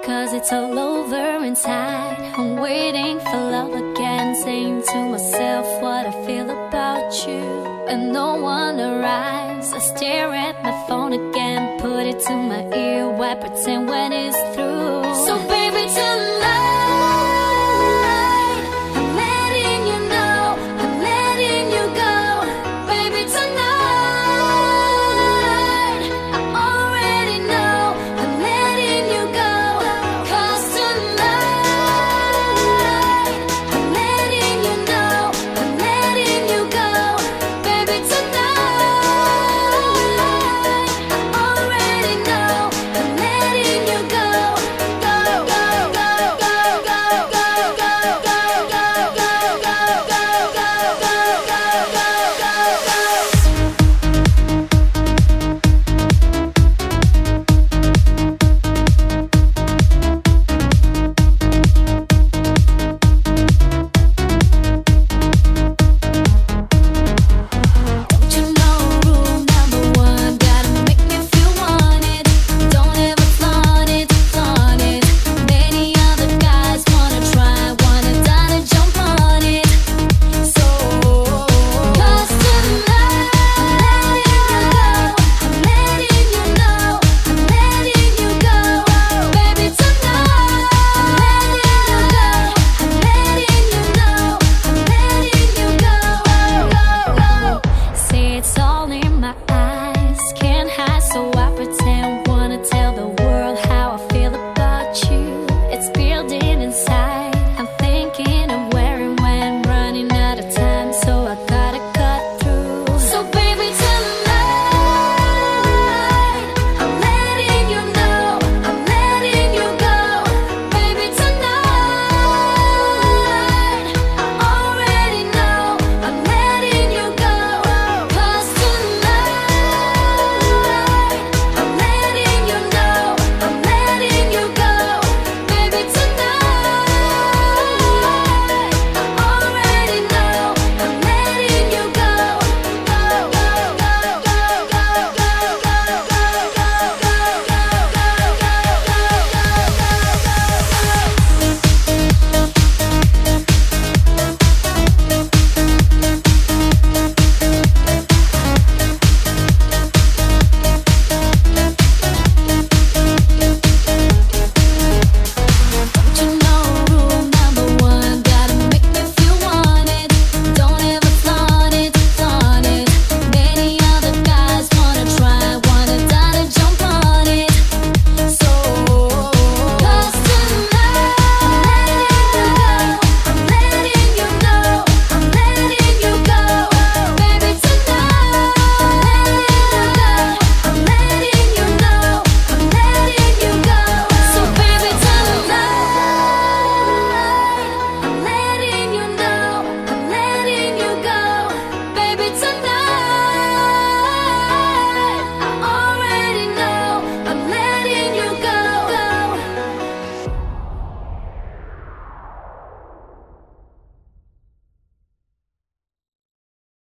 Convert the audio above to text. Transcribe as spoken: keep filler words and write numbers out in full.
'cause it's all over inside. I'm waiting for love again, saying to myself what I feel about you. And no one arrives, I stare at my phone again, put it to my ear, why pretend when it's through? So baby, tonight I'm letting you know, I'm letting you go. Baby, tonight I already know, I'm letting you go. 'Cause tonight I'm letting you know, I'm letting you go. Baby, tonight I already know, I'm letting you go. Go, go, go, go, go, go, go, go, go, go, go, go, go, go, go, go, go. Don't you know rule number one? Gotta make me feel wanted. Don't ever flaunt it, flaunt it. Many other guys wanna try, wanna die to jump on it. So, 'cause tonight I'm letting you know, I'm letting you go. Baby, tonight I'm letting you know, I'm letting you know, I'm letting you go. See, it's all in my eyes, can't hide, so I